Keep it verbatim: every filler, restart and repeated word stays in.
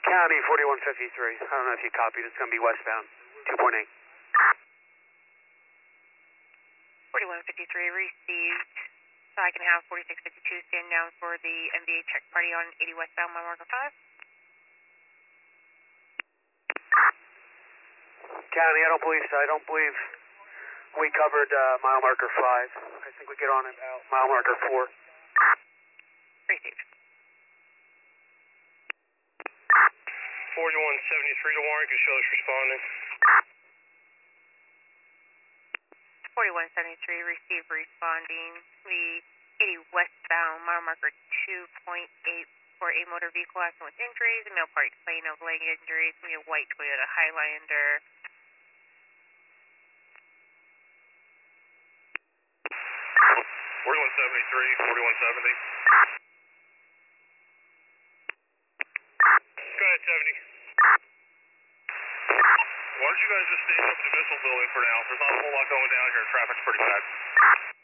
County forty-one fifty-three. I don't know if you copied. It's going to be westbound. two point eight. forty-one fifty-three received. So I can have forty-six fifty-two stand down for the N B A check party on eighty westbound, mile marker five. County, I don't believe so. I don't believe we covered uh, mile marker five. I think we get on at mile marker four. Received. forty-one seventy-three to Warren, can show us responding. forty-one seventy-three, receive responding. The eighty westbound, mile marker two point eight for a motor vehicle accident with injuries. A male party complaint of leg injuries. We a white Toyota Highlander. forty-one seventy-three, forty-one seventy. Go ahead, seventy. Why don't you guys just stay up at the missile building for now? There's not a whole lot going down here. Traffic's pretty bad.